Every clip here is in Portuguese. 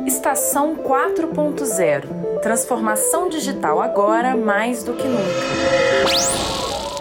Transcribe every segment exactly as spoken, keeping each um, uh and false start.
Estação quatro ponto zero. Transformação digital agora mais do que nunca.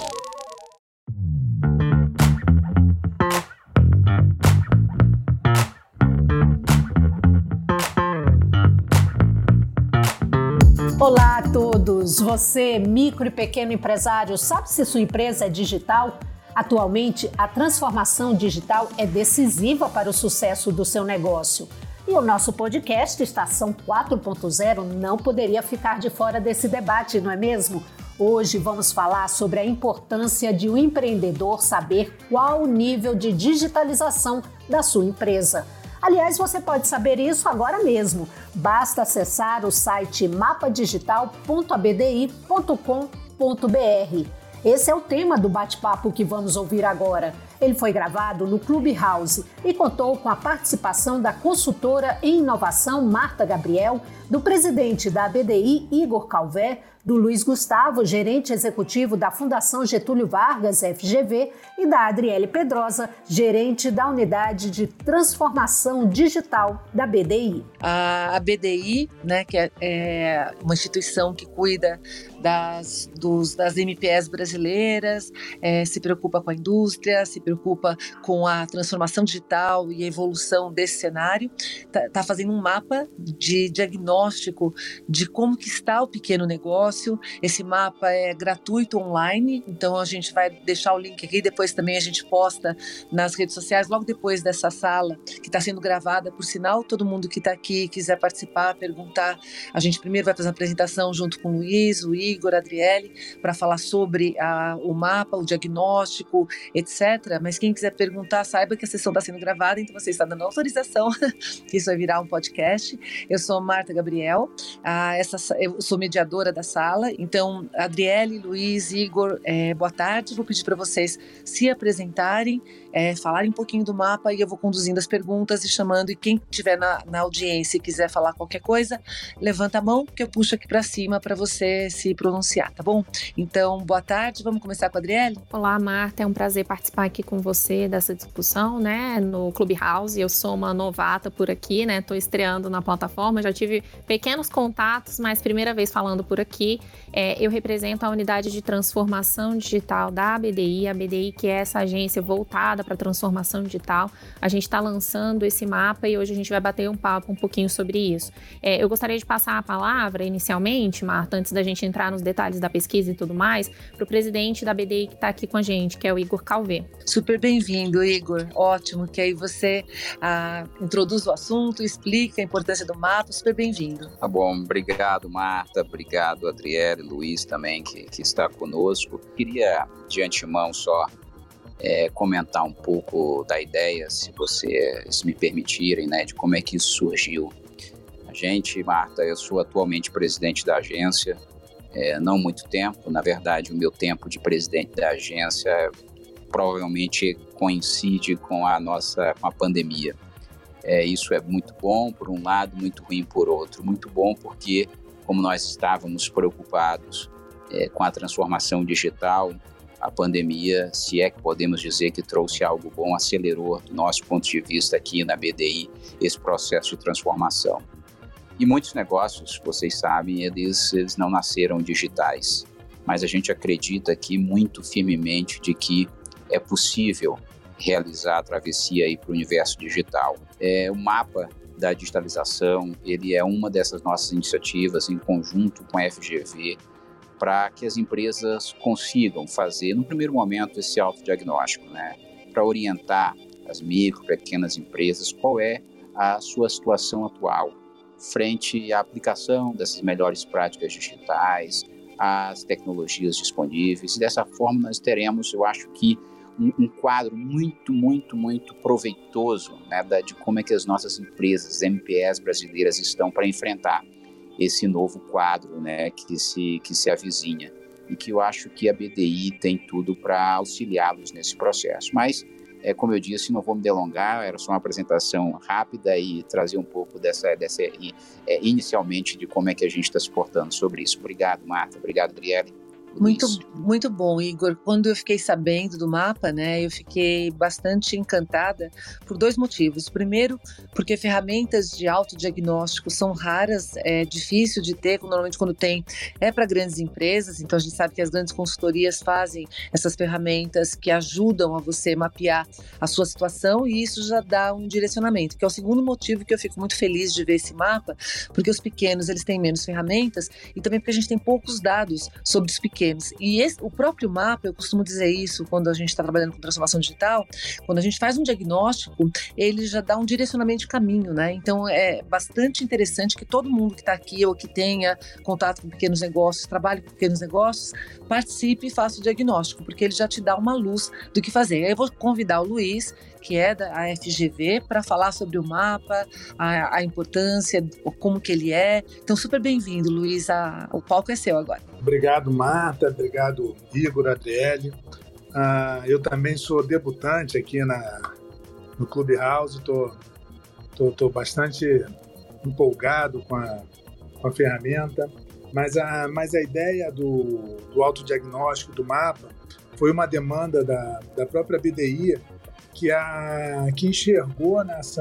Olá a todos! Você, micro e pequeno empresário, sabe se sua empresa é digital? Atualmente, a transformação digital é decisiva para o sucesso do seu negócio. E o nosso podcast Estação quatro ponto zero não poderia ficar de fora desse debate, não é mesmo? Hoje vamos falar sobre a importância de um empreendedor saber qual o nível de digitalização da sua empresa. Aliás, você pode saber isso agora mesmo. Basta acessar o site mapa digital ponto a b d i ponto com ponto b r. Esse é o tema do bate-papo que vamos ouvir agora. Ele foi gravado no Clubhouse e contou com a participação da consultora em inovação Marta Gabriel, do presidente da A B D I, Igor Calvé, do Luiz Gustavo, gerente executivo da Fundação Getúlio Vargas, F G V, e da Adriele Pedrosa, gerente da Unidade de Transformação Digital da B D I. A A B D I, né, que é, é uma instituição que cuida das, dos, das M P S brasileiras, é, se preocupa com a indústria, se preocupa com a transformação digital e a evolução desse cenário, está tá fazendo um mapa de diagnóstico de como que está o pequeno negócio. Esse mapa é gratuito online, então a gente vai deixar o link aqui, depois também a gente posta nas redes sociais, logo depois dessa sala, que está sendo gravada, por sinal, todo mundo que está aqui, quiser participar, perguntar, a gente primeiro vai fazer uma apresentação junto com o Luiz, o Igor, a Adriele, para falar sobre a, o mapa, o diagnóstico, etcétera. Mas quem quiser perguntar, saiba que a sessão está sendo gravada, então você está dando autorização, que isso vai virar um podcast. Eu sou Marta Gabriel, a, essa, eu sou mediadora da sala. Então, Adriele, Luiz, Igor, é, boa tarde. Vou pedir para vocês se apresentarem, é, falarem um pouquinho do mapa e eu vou conduzindo as perguntas e chamando. E quem estiver na, na audiência e quiser falar qualquer coisa, levanta a mão que eu puxo aqui para cima para você se pronunciar, tá bom? Então, boa tarde. Vamos começar com a Adriele? Olá, Marta. É um prazer participar aqui com você dessa discussão, né, no Clubhouse. Eu sou uma novata por aqui, né? Estou estreando na plataforma. Já tive pequenos contatos, mas primeira vez falando por aqui. É, eu represento a unidade de transformação digital da A B D I, a B D I que é essa agência voltada para a transformação digital. A gente está lançando esse mapa e hoje a gente vai bater um papo um pouquinho sobre isso. É, eu gostaria de passar a palavra inicialmente, Marta, antes da gente entrar nos detalhes da pesquisa e tudo mais, para o presidente da A B D I que está aqui com a gente, que é o Igor Calvé. Super bem-vindo, Igor. Ótimo, que aí você ah, introduz o assunto, explica a importância do mapa. Super bem-vindo. Tá bom, obrigado, Marta. Obrigado, Adriele, Luiz também, que, que está conosco. Queria, de antemão, só é, comentar um pouco da ideia, se vocês me permitirem, né, de como é que isso surgiu. A gente, Marta, eu sou atualmente presidente da agência, é, não muito tempo, na verdade, o meu tempo de presidente da agência provavelmente coincide com a nossa com a pandemia. É, isso é muito bom por um lado, muito ruim por outro. Muito bom porque, como nós estávamos preocupados é, com a transformação digital, a pandemia, se é que podemos dizer que trouxe algo bom, acelerou, do nosso ponto de vista aqui na B D I, esse processo de transformação. E muitos negócios, vocês sabem, eles, eles não nasceram digitais, mas a gente acredita aqui muito firmemente de que é possível realizar a travessia para o universo digital. É, o mapa da digitalização, ele é uma dessas nossas iniciativas em conjunto com a F G V para que as empresas consigam fazer, no primeiro momento, esse autodiagnóstico, né? Para orientar as micro, pequenas empresas qual é a sua situação atual frente à aplicação dessas melhores práticas digitais, às tecnologias disponíveis, e dessa forma nós teremos, eu acho que, um, um quadro muito, muito, muito proveitoso, né, da, de como é que as nossas empresas, as M P S brasileiras estão para enfrentar esse novo quadro, né, que se, que se avizinha, e que eu acho que a B D I tem tudo para auxiliá-los nesse processo. Mas, é, como eu disse, não vou me delongar, era só uma apresentação rápida e trazer um pouco dessa, dessa é, inicialmente de como é que a gente está se portando sobre isso. Obrigado, Marta. Obrigado, Adriele. Muito, muito bom, Igor. Quando eu fiquei sabendo do mapa, né, eu fiquei bastante encantada por dois motivos. Primeiro, porque ferramentas de autodiagnóstico são raras, é difícil de ter, normalmente quando tem é para grandes empresas, então a gente sabe que as grandes consultorias fazem essas ferramentas que ajudam a você mapear a sua situação e isso já dá um direcionamento, que é o segundo motivo que eu fico muito feliz de ver esse mapa, porque os pequenos eles têm menos ferramentas e também porque a gente tem poucos dados sobre os pequenos. E esse, o próprio mapa, eu costumo dizer isso quando a gente está trabalhando com transformação digital, quando a gente faz um diagnóstico, ele já dá um direcionamento de caminho, né? Então é bastante interessante que todo mundo que está aqui ou que tenha contato com pequenos negócios, trabalhe com pequenos negócios, participe e faça o diagnóstico, porque ele já te dá uma luz do que fazer. Aí eu vou convidar o Luiz, que é da F G V, para falar sobre o mapa, a, a importância, como que ele é. Então, super bem-vindo, Luiz. A, o palco é seu agora. Obrigado, Marta. Obrigado, Igor, Adriele. Uh, eu também sou debutante aqui na, no Clubhouse. Estou tô, tô, tô bastante empolgado com a, com a ferramenta. Mas a, mas a ideia do, do autodiagnóstico do mapa foi uma demanda da, da própria B D I, que, a, que enxergou nessa,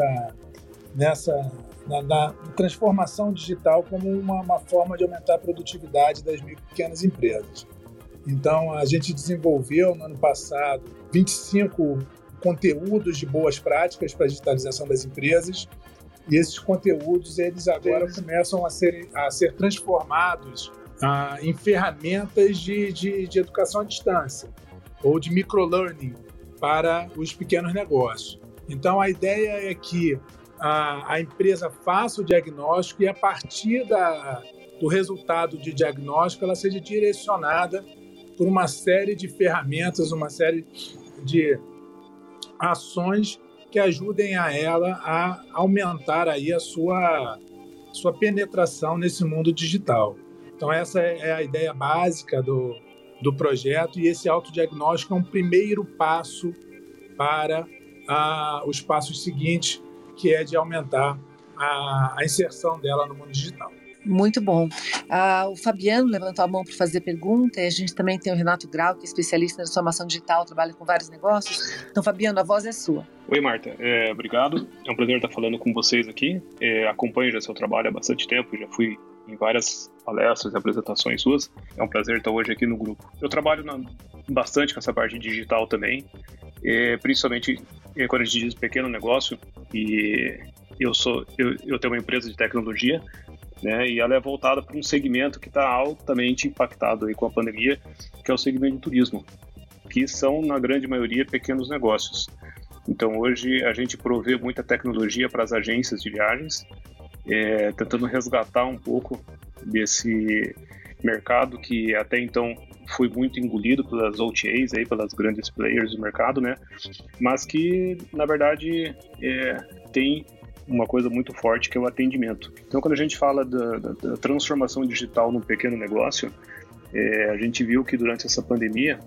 nessa na, na transformação digital como uma, uma forma de aumentar a produtividade das micro e pequenas empresas. Então, a gente desenvolveu no ano passado vinte e cinco conteúdos de boas práticas para a digitalização das empresas e esses conteúdos eles agora começam a ser, a ser transformados ah, em ferramentas de, de, de educação à distância ou de microlearning para os pequenos negócios. Então, a ideia é que a, a empresa faça o diagnóstico e, a partir da, do resultado de diagnóstico, ela seja direcionada por uma série de ferramentas, uma série de ações que ajudem a ela a aumentar aí a sua, sua penetração nesse mundo digital. Então, essa é a ideia básica do do projeto, e esse autodiagnóstico é um primeiro passo para ah, os passos seguintes, que é de aumentar a, a inserção dela no mundo digital. Muito bom. Ah, o Fabiano levantou a mão para fazer pergunta, e a gente também tem o Renato Grau, que é especialista na transformação digital, trabalha com vários negócios. Então, Fabiano, a voz é sua. Oi, Marta. É, obrigado. É um prazer estar falando com vocês aqui. É, acompanho já seu trabalho há bastante tempo, já fui em várias palestras e apresentações suas. É um prazer estar hoje aqui no grupo. Eu trabalho na, bastante com essa parte digital também, é, principalmente é, quando a gente diz pequeno negócio, e eu, sou, eu, eu tenho uma empresa de tecnologia, né, e ela é voltada para um segmento que está altamente impactado aí com a pandemia, que é o segmento de turismo, que são, na grande maioria, pequenos negócios. Então, hoje, a gente provê muita tecnologia para as agências de viagens, É, tentando resgatar um pouco desse mercado que até então foi muito engolido pelas O T As, aí, pelas grandes players do mercado, né? Mas que, na verdade, é, tem uma coisa muito forte que é o atendimento. Então, quando a gente fala da, da, da transformação digital num pequeno negócio, é, a gente viu que durante essa pandemia,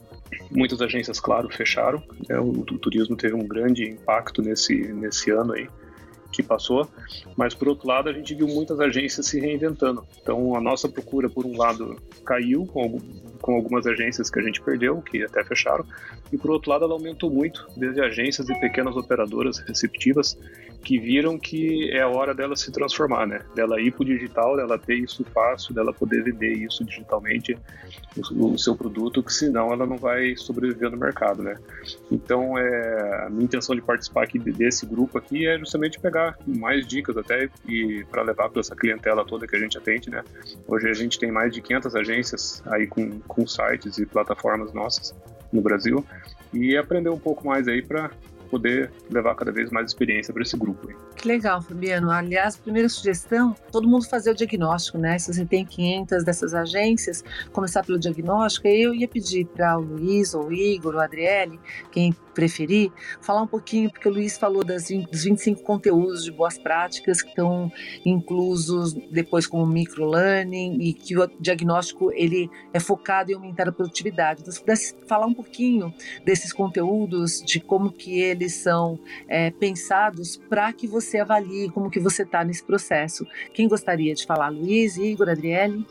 muitas agências, claro, fecharam, né? o, o turismo teve um grande impacto nesse, nesse ano aí, que passou, mas por outro lado a gente viu muitas agências se reinventando. Então a nossa procura, por um lado, caiu com, com algumas agências que a gente perdeu, que até fecharam, e por outro lado ela aumentou muito, desde agências e pequenas operadoras receptivas que viram que é a hora dela se transformar, né? Dela ir para o digital, dela ter isso fácil, dela poder vender isso digitalmente, o, o seu produto, que senão ela não vai sobreviver no mercado, né? Então, é, a minha intenção de participar aqui desse grupo aqui é justamente pegar mais dicas até e para levar para essa clientela toda que a gente atende, né? Hoje a gente tem mais de quinhentas agências aí com, com sites e plataformas nossas no Brasil, e aprender um pouco mais aí para poder levar cada vez mais experiência para esse grupo aí. Que legal, Fabiano. Aliás, primeira sugestão, todo mundo fazer o diagnóstico, né? Se você tem quinhentas dessas agências, começar pelo diagnóstico. Eu ia pedir para o Luiz, ou o Igor, ou a Adriele, quem preferir, falar um pouquinho, porque o Luiz falou das vinte, dos vinte e cinco conteúdos de boas práticas que estão inclusos depois como microlearning, e que o diagnóstico ele é focado em aumentar a produtividade. Então, se pudesse falar um pouquinho desses conteúdos, de como que eles são é, pensados para que você avalie como que você está nesse processo. Quem gostaria de falar? Luiz, Igor, Adriele?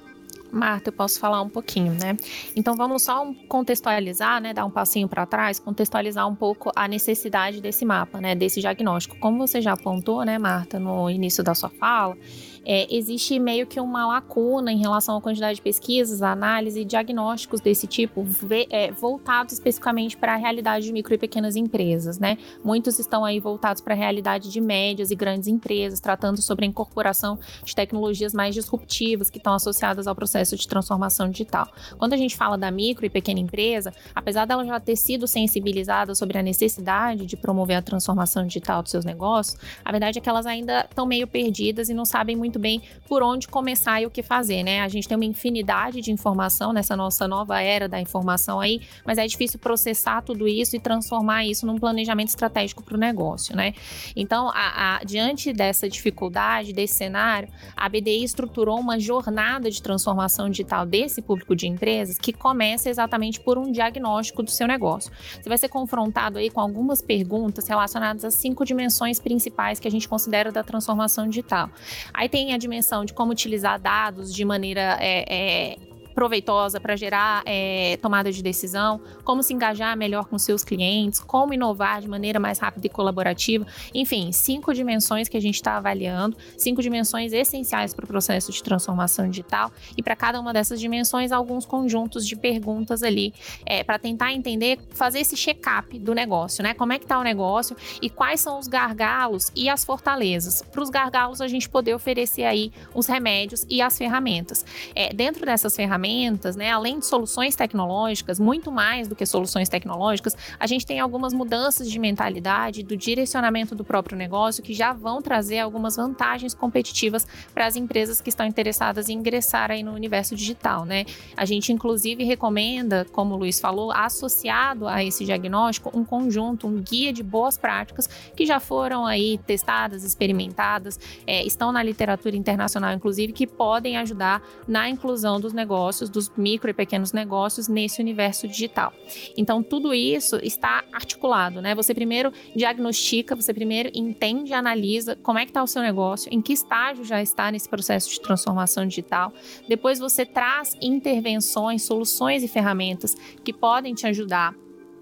Marta, eu posso falar um pouquinho, né? Então vamos só contextualizar, né? Dar um passinho para trás, contextualizar um pouco a necessidade desse mapa, né? Desse diagnóstico. Como você já apontou, né, Marta, no início da sua fala, é, existe meio que uma lacuna em relação à quantidade de pesquisas, análise e diagnósticos desse tipo, é, voltados especificamente para a realidade de micro e pequenas empresas, né? Muitos estão aí voltados para a realidade de médias e grandes empresas, tratando sobre a incorporação de tecnologias mais disruptivas que estão associadas ao processo de transformação digital. Quando a gente fala da micro e pequena empresa, apesar dela já ter sido sensibilizada sobre a necessidade de promover a transformação digital dos seus negócios, a verdade é que elas ainda estão meio perdidas e não sabem muito bem por onde começar e o que fazer, né? A gente tem uma infinidade de informação nessa nossa nova era da informação aí, mas é difícil processar tudo isso e transformar isso num planejamento estratégico para o negócio, né? Então, a, a, diante dessa dificuldade, desse cenário, a B D I estruturou uma jornada de transformação digital desse público de empresas que começa exatamente por um diagnóstico do seu negócio. Você vai ser confrontado aí com algumas perguntas relacionadas às cinco dimensões principais que a gente considera da transformação digital. Aí tem a dimensão de como utilizar dados de maneira é, é, proveitosa para gerar é, tomada de decisão, como se engajar melhor com seus clientes, como inovar de maneira mais rápida e colaborativa. Enfim, cinco dimensões que a gente está avaliando, cinco dimensões essenciais para o processo de transformação digital, e para cada uma dessas dimensões, alguns conjuntos de perguntas ali, é, para tentar entender, fazer esse check-up do negócio, né? Como é que está o negócio e quais são os gargalos e as fortalezas. Para os gargalos, a gente poder oferecer aí os remédios e as ferramentas. É, dentro dessas ferramentas, Né, além de soluções tecnológicas, muito mais do que soluções tecnológicas, a gente tem algumas mudanças de mentalidade, do direcionamento do próprio negócio, que já vão trazer algumas vantagens competitivas para as empresas que estão interessadas em ingressar aí no universo digital, né? A gente, inclusive, recomenda, como o Luiz falou, associado a esse diagnóstico, um conjunto, um guia de boas práticas que já foram aí testadas, experimentadas, é, estão na literatura internacional, inclusive, que podem ajudar na inclusão dos negócios, dos micro e pequenos negócios nesse universo digital. Então, tudo isso está articulado, né? Você primeiro diagnostica, você primeiro entende e analisa como é que está o seu negócio, em que estágio já está nesse processo de transformação digital. Depois você traz intervenções, soluções e ferramentas que podem te ajudar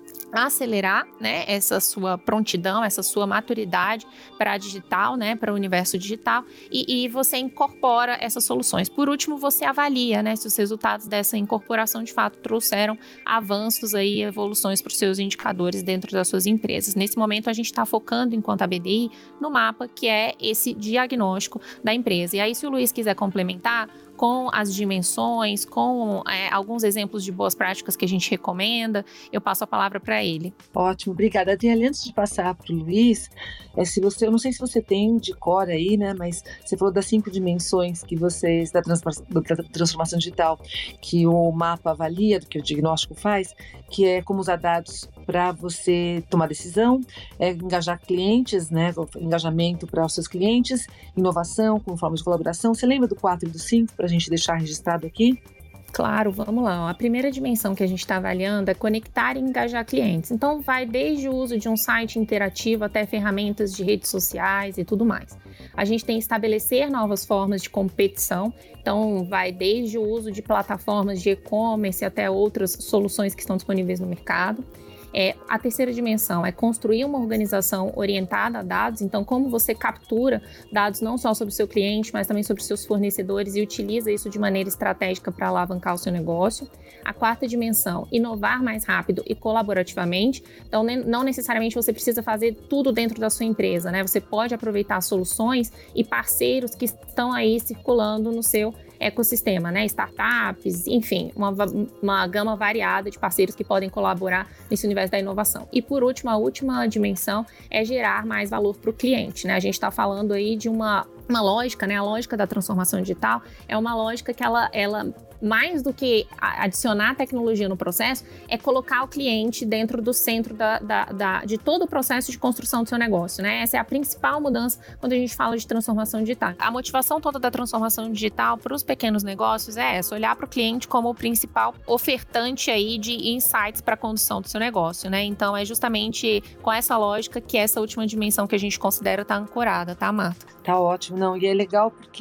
a acelerar, né, essa sua prontidão, essa sua maturidade para a digital, né, para o universo digital, e, e você incorpora essas soluções. Por último, você avalia, né, se os resultados dessa incorporação de fato trouxeram avanços aí, evoluções para os seus indicadores dentro das suas empresas. Nesse momento, a gente está focando, enquanto a B D I, no mapa, que é esse diagnóstico da empresa. E aí, se o Luiz quiser complementar com as dimensões, com é, alguns exemplos de boas práticas que a gente recomenda, eu passo a palavra para ele. Ótimo, obrigada. Adriane, antes de passar para o Luiz, é, se você, eu não sei se você tem de cor aí, né, mas você falou das cinco dimensões que vocês, da, trans, da transformação digital, que o mapa avalia, que o diagnóstico faz, que é como usar dados para você tomar decisão, é, engajar clientes, né, engajamento para os seus clientes, inovação como forma de colaboração. Você lembra do quatro e do cinco, para a gente deixar registrado aqui? Claro, vamos lá. A primeira dimensão que a gente está avaliando é conectar e engajar clientes. Então, vai desde o uso de um site interativo até ferramentas de redes sociais e tudo mais. A gente tem que estabelecer novas formas de competição. Então, vai desde o uso de plataformas de e-commerce até outras soluções que estão disponíveis no mercado. É, a terceira dimensão é construir uma organização orientada a dados. Então, como você captura dados não só sobre o seu cliente, mas também sobre os seus fornecedores e utiliza isso de maneira estratégica para alavancar o seu negócio. A quarta dimensão, inovar mais rápido e colaborativamente. Então, não necessariamente você precisa fazer tudo dentro da sua empresa, né? Você pode aproveitar soluções e parceiros que estão aí circulando no seu ecossistema, né? Startups, enfim, uma, uma gama variada de parceiros que podem colaborar nesse universo da inovação. E por último, a última dimensão é gerar mais valor para o cliente, né? A gente está falando aí de uma, uma lógica, né? A lógica da transformação digital é uma lógica que ela, ela mais do que adicionar tecnologia no processo, é colocar o cliente dentro do centro da, da, da, de todo o processo de construção do seu negócio, né? Essa é a principal mudança quando a gente fala de transformação digital. A motivação toda da transformação digital para os pequenos negócios é essa, olhar para o cliente como o principal ofertante aí de insights para a condução do seu negócio, né? Então, é justamente com essa lógica que essa última dimensão que a gente considera está ancorada, tá, Marta? Tá ótimo, não, e é legal porque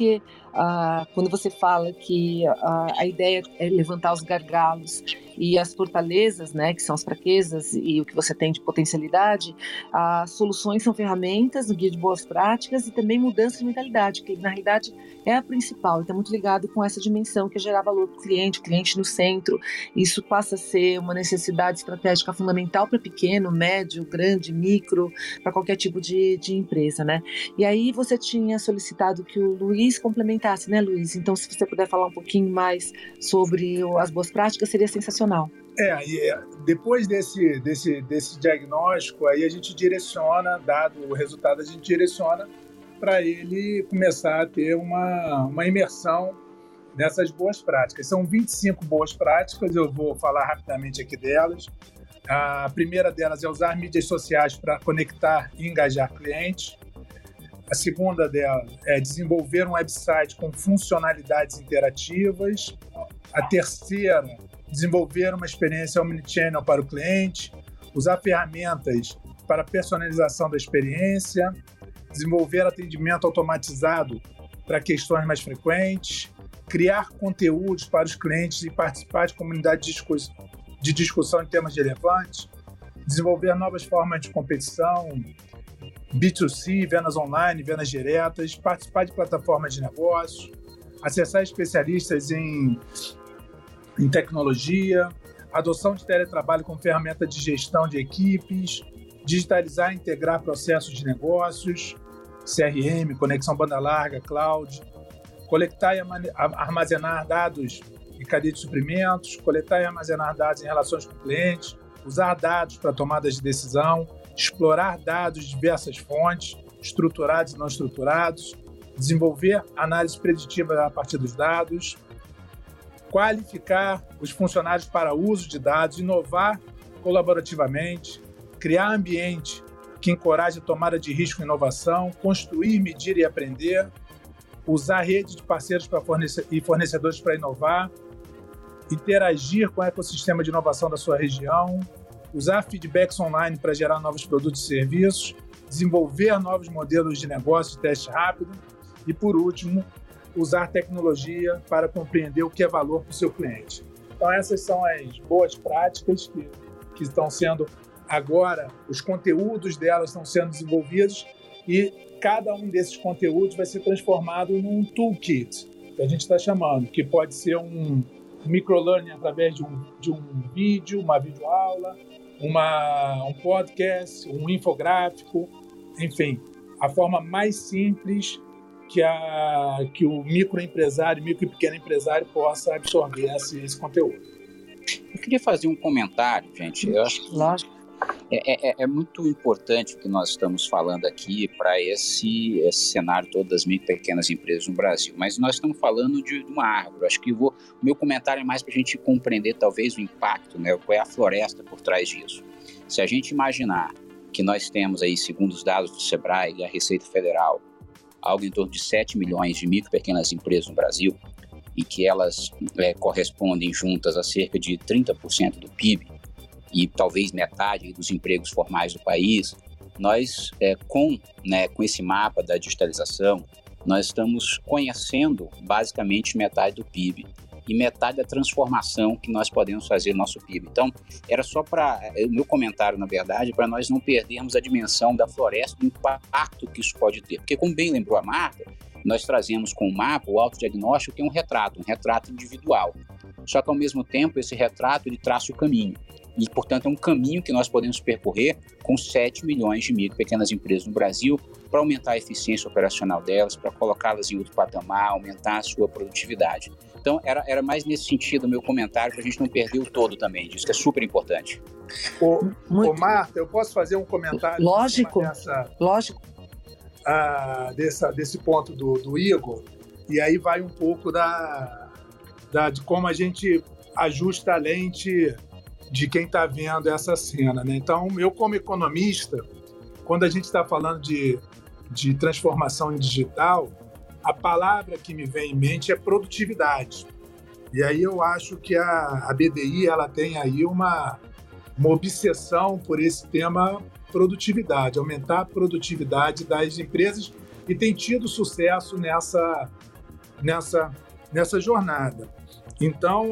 ah, quando você fala que ah, a ideia é levantar os gargalos e as fortalezas, né, que são as fraquezas e o que você tem de potencialidade, as soluções são ferramentas do Guia de Boas Práticas e também mudança de mentalidade, que na realidade é a principal, e está muito ligado com essa dimensão que é gerar valor para o cliente, o cliente no centro. Isso passa a ser uma necessidade estratégica fundamental para pequeno, médio, grande, micro, para qualquer tipo de, de empresa, né? E aí você tinha solicitado que o Luiz complementasse, né, Luiz? Então, se você puder falar um pouquinho mais sobre as boas práticas, seria sensacional. É, e depois desse, desse, desse diagnóstico, aí a gente direciona, dado o resultado, a gente direciona para ele começar a ter uma, uma imersão nessas boas práticas. São vinte e cinco boas práticas, eu vou falar rapidamente aqui delas. A primeira delas é usar mídias sociais para conectar e engajar clientes. A segunda dela é desenvolver um website com funcionalidades interativas. A terceira, desenvolver uma experiência omnichannel para o cliente, usar ferramentas para personalização da experiência, desenvolver atendimento automatizado para questões mais frequentes, criar conteúdos para os clientes e participar de comunidades de discussão, de discussão em temas relevantes, desenvolver novas formas de competição, B dois C, vendas online, vendas diretas, participar de plataformas de negócios, acessar especialistas em em tecnologia, adoção de teletrabalho como ferramenta de gestão de equipes, digitalizar e integrar processos de negócios, C R M, conexão banda larga, cloud, coletar e armazenar dados em cadeia de suprimentos, coletar e armazenar dados em relações com clientes, usar dados para tomadas de decisão, explorar dados de diversas fontes, estruturados e não estruturados, desenvolver análise preditiva a partir dos dados, qualificar os funcionários para uso de dados, inovar colaborativamente, criar ambiente que encoraje a tomada de risco e inovação, construir, medir e aprender, usar rede de parceiros para fornece- e fornecedores para inovar, interagir com o ecossistema de inovação da sua região, usar feedbacks online para gerar novos produtos e serviços, desenvolver novos modelos de negócio de teste rápido e, por último, usar tecnologia para compreender o que é valor para o seu cliente. Então, essas são as boas práticas que, que estão sendo agora, os conteúdos delas estão sendo desenvolvidos e cada um desses conteúdos vai ser transformado num toolkit, que a gente está chamando, que pode ser um microlearning através de um, de um vídeo, uma videoaula, uma, um podcast, um infográfico, enfim, a forma mais simples que, a, que o microempresário, micro e pequeno empresário possa absorver esse, esse conteúdo. Eu queria fazer um comentário, gente. Eu acho que Lógico. É, é, é muito importante o que nós estamos falando aqui para esse, esse cenário todo das micro e pequenas empresas no Brasil, mas nós estamos falando de uma árvore. Acho que vou, o meu comentário é mais para a gente compreender talvez o impacto, né, qual é a floresta por trás disso. Se a gente imaginar que nós temos aí, segundo os dados do Sebrae e a Receita Federal, algo em torno de sete milhões de micro e pequenas empresas no Brasil, e que elas é, correspondem juntas a cerca de trinta por cento do P I B, e talvez metade dos empregos formais do país, nós, é, com, né, com esse mapa da digitalização, nós estamos conhecendo basicamente metade do P I B e metade da transformação que nós podemos fazer no nosso P I B. Então, era só para, o meu comentário, na verdade, para nós não perdermos a dimensão da floresta, do impacto que isso pode ter. Porque, como bem lembrou a Marta, nós trazemos com o mapa o autodiagnóstico, que é um retrato, um retrato individual. Só que, ao mesmo tempo, esse retrato ele traça o caminho. E, portanto, é um caminho que nós podemos percorrer com sete milhões de micro e pequenas empresas no Brasil para aumentar a eficiência operacional delas, para colocá-las em outro patamar, aumentar a sua produtividade. Então, era, era mais nesse sentido o meu comentário, para a gente não perder o todo também disso, que é super importante. Ô, ô Marta, eu posso fazer um comentário? Lógico, dessa, lógico. Ah, dessa, desse ponto do, do Igor, e aí vai um pouco da, da, de como a gente ajusta a lente de quem está vendo essa cena, né? Então, eu como economista, quando a gente está falando de, de transformação em digital, a palavra que me vem em mente é produtividade. E aí eu acho que a, a B D I ela tem aí uma, uma obsessão por esse tema produtividade, aumentar a produtividade das empresas e tem tido sucesso nessa, nessa, nessa jornada. Então,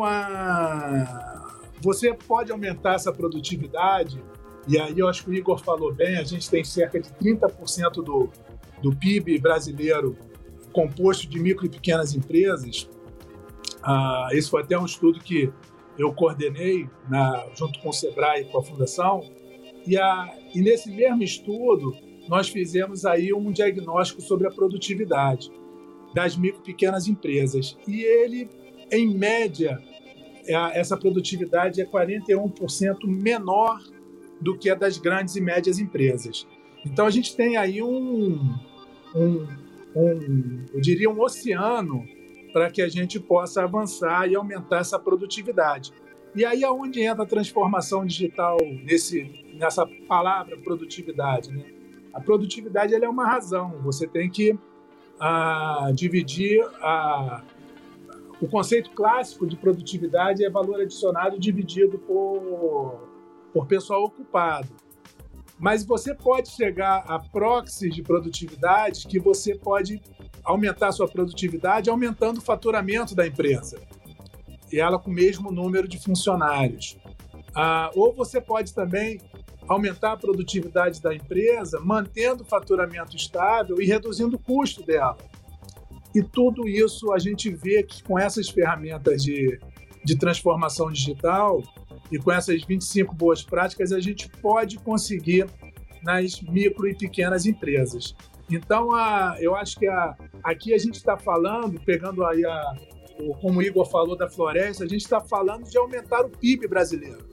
a, você pode aumentar essa produtividade, e aí eu acho que o Igor falou bem, a gente tem cerca de trinta por cento do, do P I B brasileiro composto de micro e pequenas empresas. Ah, esse foi até um estudo que eu coordenei na, junto com o Sebrae e com a Fundação, e, a, e nesse mesmo estudo nós fizemos aí um diagnóstico sobre a produtividade das micro e pequenas empresas, e ele, em média, essa produtividade é quarenta e um por cento menor do que a das grandes e médias empresas. Então a gente tem aí um, um, um eu diria um oceano para que a gente possa avançar e aumentar essa produtividade. E aí é onde entra a transformação digital nesse, nessa palavra produtividade, né? A produtividade ela é uma razão, você tem que ah, dividir a... O conceito clássico de produtividade é valor adicionado dividido por, por pessoal ocupado. Mas você pode chegar a proxies de produtividade que você pode aumentar a sua produtividade aumentando o faturamento da empresa, e ela com o mesmo número de funcionários. Ah, ou você pode também aumentar a produtividade da empresa mantendo o faturamento estável e reduzindo o custo dela. E tudo isso a gente vê que com essas ferramentas de, de transformação digital e com essas vinte e cinco boas práticas, a gente pode conseguir nas micro e pequenas empresas. Então, a, eu acho que a, aqui a gente está falando, pegando aí, a, o, como o Igor falou da floresta, a gente está falando de aumentar o P I B brasileiro.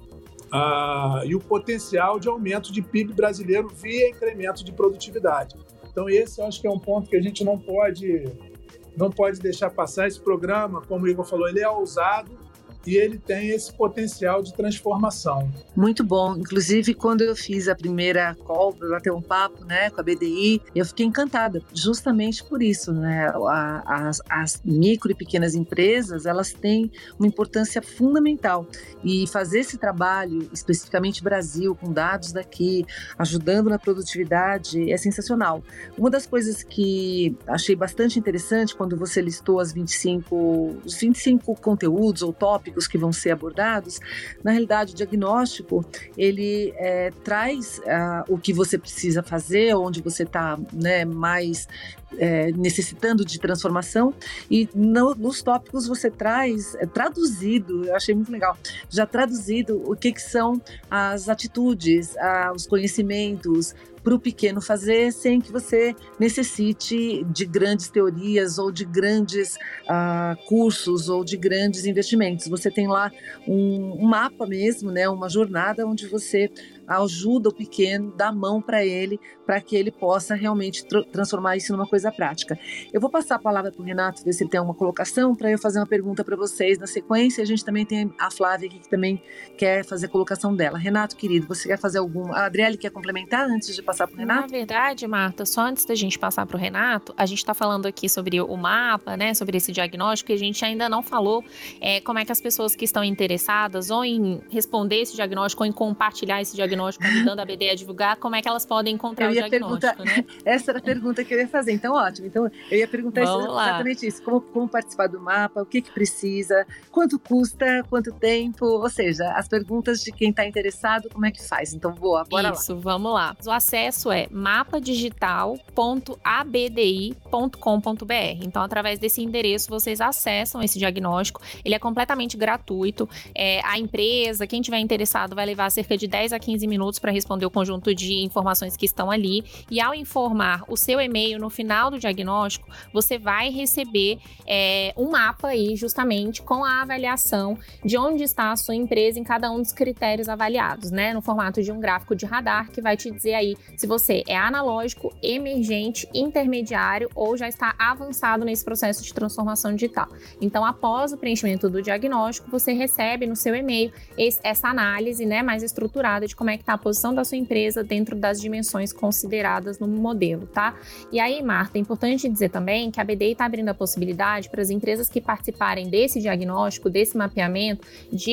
Ah, e o potencial de aumento de P I B brasileiro via incremento de produtividade. Então, esse eu acho que é um ponto que a gente não pode, não pode deixar passar. Esse programa, como o Igor falou, ele é ousado e ele tem esse potencial de transformação. Muito bom. Inclusive, quando eu fiz a primeira call, para bater um papo, né, com a B D I, eu fiquei encantada, justamente por isso, né? As, as micro e pequenas empresas, elas têm uma importância fundamental. E fazer esse trabalho, especificamente Brasil, com dados daqui, ajudando na produtividade, é sensacional. Uma das coisas que achei bastante interessante quando você listou as vinte e cinco, os vinte e cinco conteúdos ou tópicos que vão ser abordados, na realidade o diagnóstico ele é, traz uh, o que você precisa fazer, onde você está, né, mais é, necessitando de transformação, e no, nos tópicos você traz é, traduzido, eu achei muito legal, já traduzido o que, que são as atitudes, uh, os conhecimentos para o pequeno fazer sem que você necessite de grandes teorias ou de grandes uh, cursos ou de grandes investimentos. Você tem lá um, um mapa mesmo, né, uma jornada onde você ajuda o pequeno, dá a mão para ele, para que ele possa realmente tr- transformar isso numa coisa prática. Eu vou passar a palavra para o Renato, ver se ele tem uma colocação, para eu fazer uma pergunta para vocês na sequência. A gente também tem a Flávia aqui que também quer fazer a colocação dela. Renato, querido, você quer fazer algum... A Adriele quer complementar antes de passar para o Renato? Na verdade, Marta, só antes da gente passar para o Renato, a gente está falando aqui sobre o mapa, né, sobre esse diagnóstico, e a gente ainda não falou é, como é que as pessoas que estão interessadas ou em responder esse diagnóstico ou em compartilhar esse diagnóstico ajudando a B D I a divulgar, como é que elas podem encontrar o diagnóstico, né? Essa era a pergunta que eu ia fazer, então ótimo. Então eu ia perguntar exatamente isso, como, como participar do mapa, o que que precisa, quanto custa, quanto tempo, ou seja, as perguntas de quem está interessado, como é que faz. Então boa, bora isso, lá. Vamos lá. O acesso é mapa digital ponto a b d i ponto com ponto b r. Então, através desse endereço, vocês acessam esse diagnóstico. Ele é completamente gratuito. É, a empresa, quem tiver interessado, vai levar cerca de dez a quinze minutos para responder o conjunto de informações que estão ali. E ao informar o seu e-mail no final do diagnóstico, você vai receber é, um mapa aí, justamente com a avaliação de onde está a sua empresa em cada um dos critérios avaliados, né? No formato de um gráfico de radar que vai te dizer aí se você é analógico, emergente, intermediário ou já está avançado nesse processo de transformação digital. Então, após o preenchimento do diagnóstico, você recebe no seu e-mail esse, essa análise, né, mais estruturada de como é que está a posição da sua empresa dentro das dimensões consideradas no modelo, tá? E aí, Marta, é importante dizer também que a B D I está abrindo a possibilidade para as empresas que participarem desse diagnóstico, desse mapeamento, de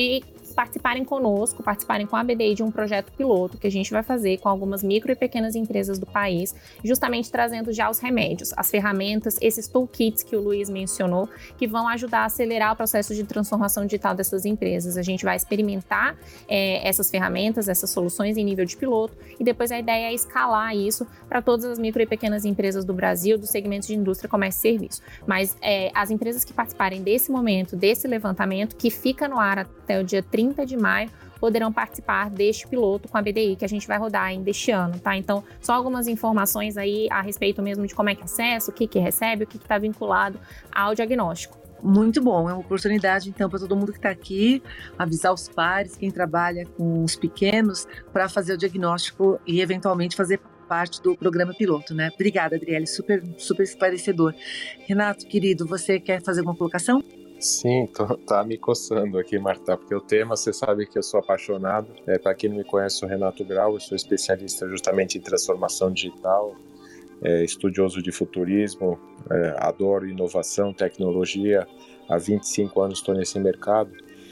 participarem conosco, participarem com a B D I de um projeto piloto que a gente vai fazer com algumas micro e pequenas empresas do país, justamente trazendo já os remédios, as ferramentas, esses toolkits que o Luiz mencionou, que vão ajudar a acelerar o processo de transformação digital dessas empresas. A gente vai experimentar é, essas ferramentas, essas soluções em nível de piloto, e depois a ideia é escalar isso para todas as micro e pequenas empresas do Brasil, dos segmentos de indústria, comércio e serviço. Mas é, as empresas que participarem desse momento, desse levantamento, que fica no ar até o dia trinta de maio, poderão participar deste piloto com a B D I que a gente vai rodar ainda este ano, tá? Então, só algumas informações aí a respeito mesmo de como é que acessa, o que que recebe, o que que está vinculado ao diagnóstico. Muito bom, é uma oportunidade então para todo mundo que está aqui, avisar os pares, quem trabalha com os pequenos, para fazer o diagnóstico e eventualmente fazer parte do programa piloto, né? Obrigada, Adriele, super, super esclarecedor. Renato, querido, você quer fazer alguma colocação? Sim, tô, tá me coçando aqui, Marta, porque o tema, você sabe que eu sou apaixonado. É, para quem não me conhece, sou Renato Grau, eu sou especialista justamente em transformação digital, é, estudioso de futurismo, é, adoro inovação, tecnologia. Há vinte e cinco anos estou nesse mercado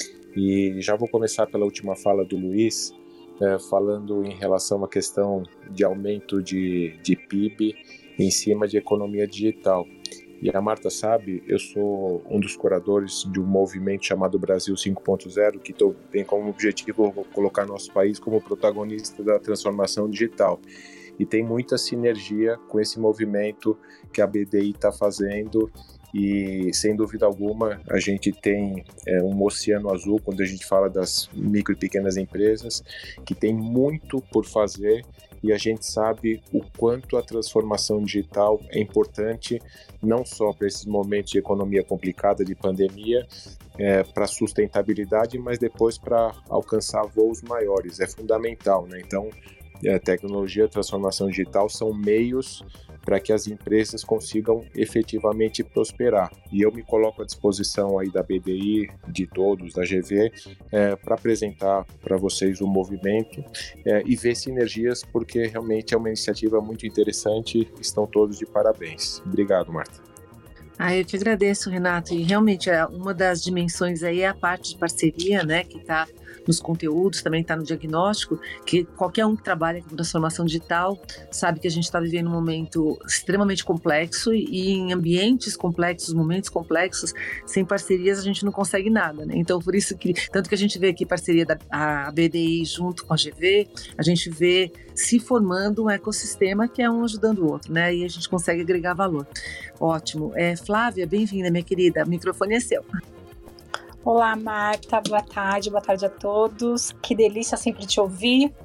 e já vou começar pela última fala do Luiz, é, falando em relação à questão de aumento de, de P I B em cima de economia digital. E a Marta sabe, eu sou um dos curadores de um movimento chamado Brasil cinco ponto zero, que tem como objetivo colocar nosso país como protagonista da transformação digital. E tem muita sinergia com esse movimento que a B D I está fazendo e, sem dúvida alguma, a gente tem é, um oceano azul quando a gente fala das micro e pequenas empresas, que tem muito por fazer. E a gente sabe o quanto a transformação digital é importante, não só para esses momentos de economia complicada, de pandemia, é, para sustentabilidade, mas depois para alcançar voos maiores. É fundamental, né? Então, a tecnologia e a transformação digital são meios para que as empresas consigam efetivamente prosperar. E eu me coloco à disposição aí da B D I, de todos, da G V, é, para apresentar para vocês o movimento é, e ver sinergias, porque realmente é uma iniciativa muito interessante. Estão todos de parabéns. Obrigado, Marta. Ah, eu que agradeço, Renato. E realmente uma das dimensões aí é a parte de parceria, né, que está nos conteúdos, também está no diagnóstico, que qualquer um que trabalha com transformação digital sabe que a gente está vivendo um momento extremamente complexo e em ambientes complexos, momentos complexos, sem parcerias a gente não consegue nada, né? Então, por isso que, tanto que a gente vê aqui parceria da a B D I junto com a G V, a gente vê se formando um ecossistema que é um ajudando o outro, né? E a gente consegue agregar valor. Ótimo. É, Flávia, bem-vinda, minha querida. O microfone é seu. Olá, Marta, boa tarde, boa tarde a todos. Que delícia sempre te ouvir.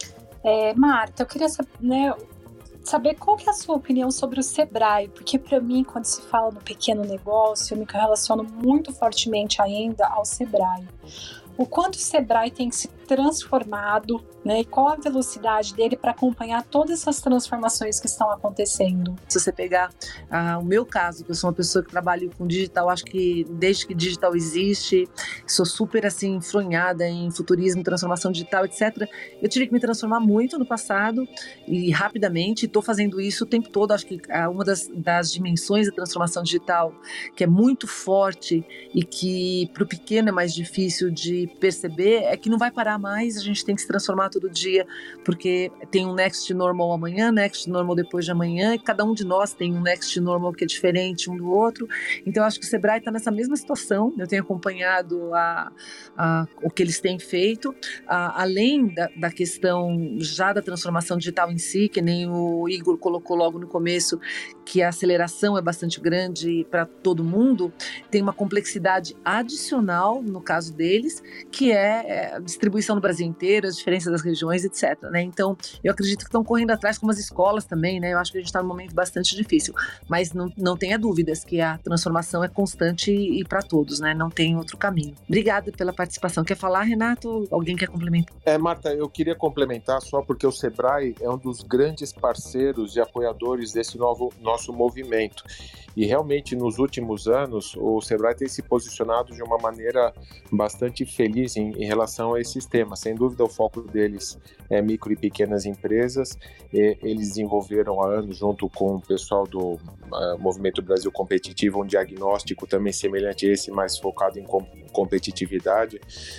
É, Marta, eu queria saber, né, saber qual que é a sua opinião sobre o Sebrae, porque para mim, quando se fala no pequeno negócio, eu me relaciono muito fortemente ainda ao Sebrae. O quanto o Sebrae tem se transformado, né, e qual a velocidade dele para acompanhar todas essas transformações que estão acontecendo. Se você pegar ah, o meu caso, que eu sou uma pessoa que trabalha com digital, acho que desde que digital existe, sou super assim, enfronhada em futurismo, transformação digital, etcétera. Eu tive que me transformar muito no passado e rapidamente, estou fazendo isso o tempo todo. Acho que ah, uma das, das dimensões da transformação digital que é muito forte e que para o pequeno é mais difícil de perceber é que não vai parar mais, a gente tem que se transformar todo dia, porque tem um next normal amanhã, next normal depois de amanhã, e cada um de nós tem um next normal que é diferente um do outro. Então eu acho que o Sebrae está nessa mesma situação. Eu tenho acompanhado a, a, o que eles têm feito, a, além da, da questão já da transformação digital em si, que nem o Igor colocou logo no começo, que a aceleração é bastante grande para todo mundo, tem uma complexidade adicional no caso deles, que é a distribuição no Brasil inteiro, as diferenças das regiões, etcétera. Né? Então, eu acredito que estão correndo atrás como as escolas também, né? Eu acho que a gente está num momento bastante difícil, mas não, não tenha dúvidas que a transformação é constante e, e para todos, né? Não tem outro caminho. Obrigada pela participação. Quer falar, Renato? Alguém quer complementar? É, Marta, eu queria complementar só porque o Sebrae é um dos grandes parceiros e apoiadores desse novo, nosso movimento. E realmente, nos últimos anos, o Sebrae tem se posicionado de uma maneira bastante feliz em, em relação a esses temas. Sem dúvida, o foco deles é micro e pequenas empresas. E, eles desenvolveram há anos, junto com o pessoal do uh, Movimento Brasil Competitivo, um diagnóstico também semelhante a esse, mais focado em com, competitividade,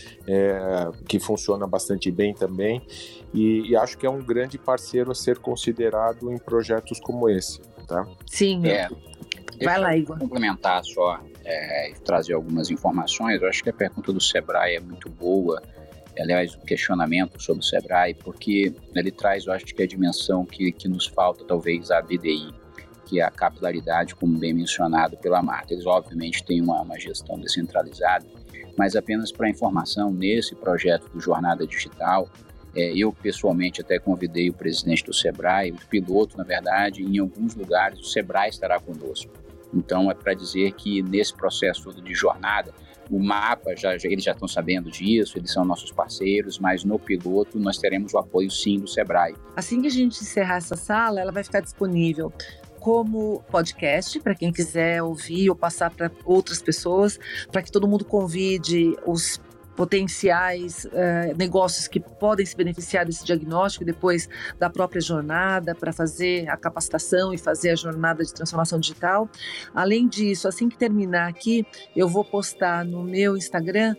é, que funciona bastante bem também. E, e acho que é um grande parceiro a ser considerado em projetos como esse. Tá? Sim, é. Vai lá, Igor. Complementar só é, e trazer algumas informações. Eu acho que a pergunta do Sebrae é muito boa. Aliás, o questionamento sobre o Sebrae, porque ele traz, eu acho que a dimensão que, que nos falta, talvez, a B D I, que é a capilaridade, como bem mencionado pela Marta. Eles, obviamente, têm uma, uma gestão descentralizada, mas apenas para informação, nesse projeto do Jornada Digital, É, eu, pessoalmente, até convidei o presidente do Sebrae, o piloto, na verdade, em alguns lugares o Sebrae estará conosco. Então, é para dizer que nesse processo todo de jornada, o mapa, já, já, eles já estão sabendo disso, eles são nossos parceiros, mas no piloto nós teremos o apoio, sim, do Sebrae. Assim que a gente encerrar essa sala, ela vai ficar disponível como podcast, para quem quiser ouvir ou passar para outras pessoas, para que todo mundo convide os potenciais uh, negócios que podem se beneficiar desse diagnóstico e depois da própria jornada para fazer a capacitação e fazer a jornada de transformação digital. Além disso, assim que terminar aqui, eu vou postar no meu Instagram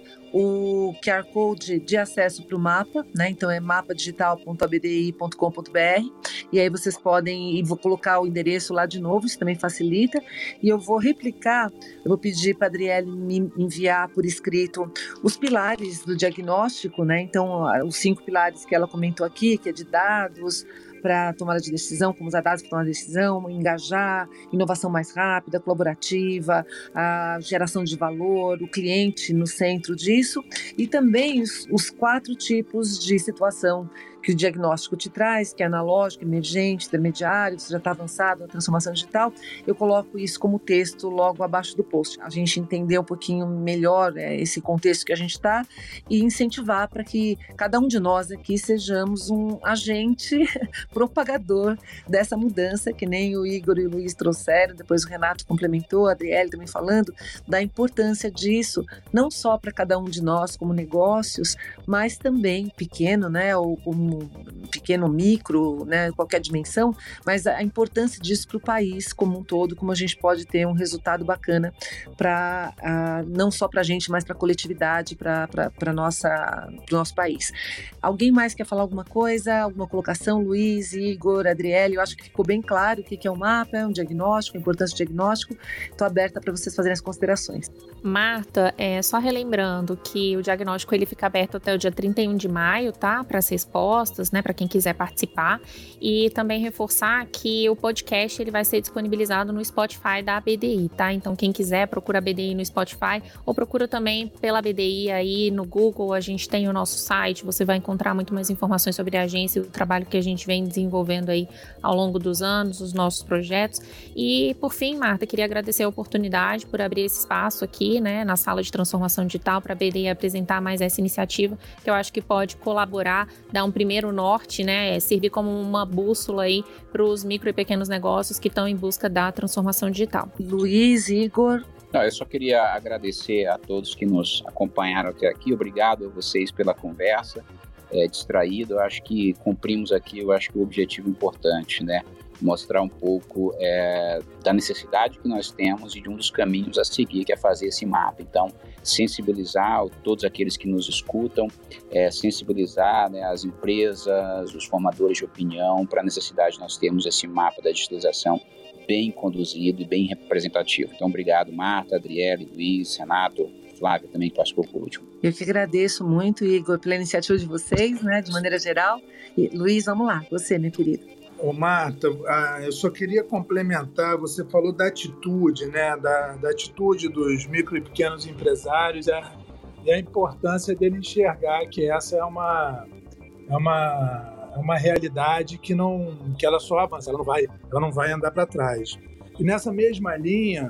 o Q R Code de acesso para o mapa, né? Então é mapa digital ponto a b d i ponto com ponto b r, e aí vocês podem, e vou colocar o endereço lá de novo, isso também facilita, e eu vou replicar, eu vou pedir para a Adriele me enviar por escrito os pilares do diagnóstico, né? Então os cinco pilares que ela comentou aqui, que é de dados, para tomada de decisão, como usar dados para tomar decisão, engajar, inovação mais rápida, colaborativa, a geração de valor, o cliente no centro disso, e também os, os quatro tipos de situação que o diagnóstico te traz, que é analógico, emergente, intermediário, você já está avançado na transformação digital. Eu coloco isso como texto logo abaixo do post. A gente entender um pouquinho melhor é, esse contexto que a gente está e incentivar para que cada um de nós aqui sejamos um agente propagador dessa mudança, que nem o Igor e o Luiz trouxeram, depois o Renato complementou, a Adriele também falando da importância disso, não só para cada um de nós como negócios, mas também pequeno, né, ou como pequeno, micro, né, qualquer dimensão, mas a importância disso para o país como um todo, como a gente pode ter um resultado bacana para uh, não só para a gente, mas para a coletividade, para para nossa para o nosso país. Alguém mais quer falar alguma coisa, alguma colocação? Luiz, Igor, Adriele, eu acho que ficou bem claro o que é um mapa, é um diagnóstico, a importância do diagnóstico. Estou aberta para vocês fazerem as considerações. Marta, é, só relembrando que o diagnóstico ele fica aberto até o dia trinta e um de maio, tá? Para as respostas, né? Para quem quiser participar. E também reforçar que o podcast ele vai ser disponibilizado no Spotify da B D I, tá? Então quem quiser procura a B D I no Spotify ou procura também pela B D I aí no Google. A gente tem o nosso site, você vai encontrar muito mais informações sobre a agência e o trabalho que a gente vem desenvolvendo aí ao longo dos anos, os nossos projetos. E por fim, Marta, queria agradecer a oportunidade por abrir esse espaço aqui, né, na sala de transformação digital para a B D I apresentar mais essa iniciativa, que eu acho que pode colaborar, dar um primeiro norte, né, servir como uma bússola aí para os micro e pequenos negócios que estão em busca da transformação digital. Luiz, Igor. Não, eu só queria agradecer a todos que nos acompanharam até aqui. Obrigado a vocês pela conversa. É, distraído, eu acho que cumprimos aqui, eu acho que o objetivo importante, né? Mostrar um pouco é, da necessidade que nós temos e de um dos caminhos a seguir, que é fazer esse mapa. Então, sensibilizar todos aqueles que nos escutam, é, sensibilizar, né, as empresas, os formadores de opinião para a necessidade de nós termos esse mapa da digitalização bem conduzido e bem representativo. Então, obrigado, Marta, Adriele, Luiz, Renato, Flávia também, que participou por último. Eu que agradeço muito, Igor, pela iniciativa de vocês, né, de maneira geral. E, Luiz, vamos lá, você, minha querida. Ô, Marta, eu só queria complementar, você falou da atitude, né, da, da atitude dos micro e pequenos empresários e a, e a importância dele enxergar que essa é uma, é uma, é uma realidade que, não, que ela só avança, ela não vai, ela não vai andar para trás. E nessa mesma linha,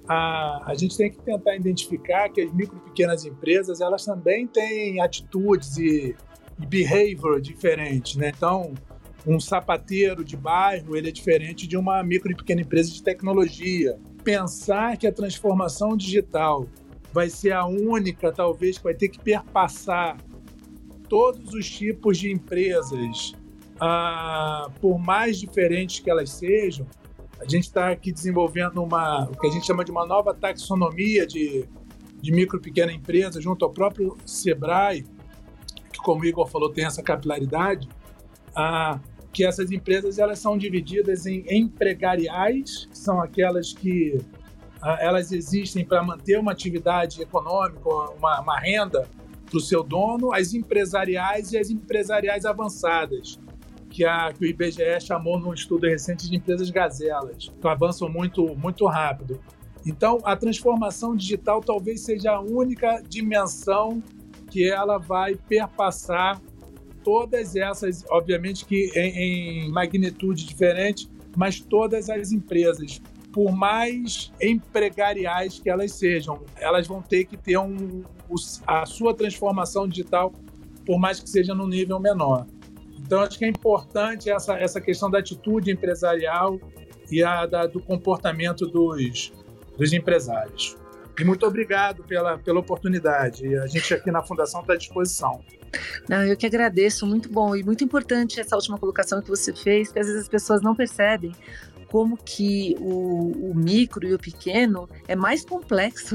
A, a gente tem que tentar identificar que as micro e pequenas empresas elas também têm atitudes e, e behavior diferentes, né? Então, um sapateiro de bairro ele é diferente de uma micro e pequena empresa de tecnologia. pensar que a transformação digital vai ser a única, talvez, que vai ter que perpassar todos os tipos de empresas, ah, por mais diferentes que elas sejam. A gente está aqui desenvolvendo uma, o que a gente chama de uma nova taxonomia de, de micro e pequena empresa, junto ao próprio Sebrae, que, como o Igor falou, tem essa capilaridade, ah, que essas empresas elas são divididas em empregariais, que são aquelas que ah, elas existem para manter uma atividade econômica, uma, uma renda para o seu dono, as empresariais e as empresariais avançadas, que, a, que o I B G E chamou num estudo recente de empresas gazelas, que avançam muito, muito rápido. Então, a transformação digital talvez seja a única dimensão que ela vai perpassar todas essas, obviamente que em, em magnitude diferente, mas todas as empresas, por mais empregariais que elas sejam, elas vão ter que ter um, a sua transformação digital, por mais que seja num nível menor. Então, acho que é importante essa, essa questão da atitude empresarial e a, da, do comportamento dos, dos empresários. E muito obrigado pela, pela oportunidade. A gente aqui na Fundação está à disposição. Não, eu que agradeço, muito bom e muito importante essa última colocação que você fez, porque às vezes as pessoas não percebem como que o, o micro e o pequeno é mais complexo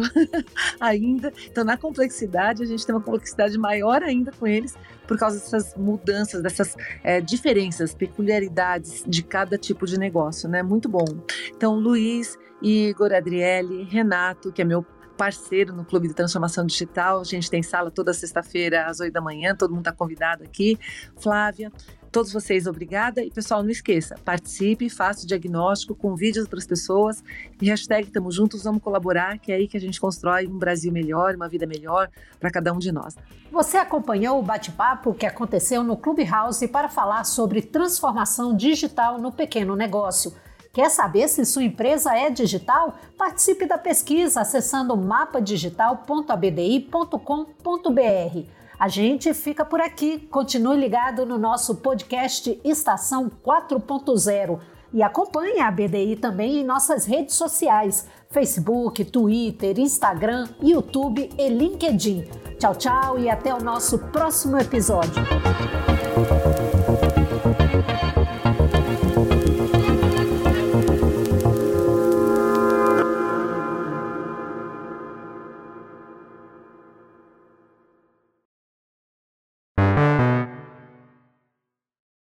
ainda. Então, na complexidade, a gente tem uma complexidade maior ainda com eles, por causa dessas mudanças, dessas é, diferenças, peculiaridades de cada tipo de negócio, né? Muito bom. Então, Luiz, Igor, Adriele, Renato, que é meu parceiro no Clube de Transformação Digital, a gente tem sala toda sexta-feira às oito da manhã, todo mundo está convidado aqui. Flávia, todos vocês, obrigada. E pessoal, não esqueça, participe, faça o diagnóstico, convide outras pessoas e hashtag Tamo Juntos, vamos colaborar, que é aí que a gente constrói um Brasil melhor, uma vida melhor para cada um de nós. Você acompanhou o bate-papo que aconteceu no Clubhouse para falar sobre transformação digital no pequeno negócio. Quer saber se sua empresa é digital? Participe da pesquisa acessando mapa digital ponto a b d i ponto com ponto b r. A gente fica por aqui. Continue ligado no nosso podcast Estação quatro ponto zero e acompanhe a B D I também em nossas redes sociais, Facebook, Twitter, Instagram, YouTube e LinkedIn. Tchau, tchau e até o nosso próximo episódio.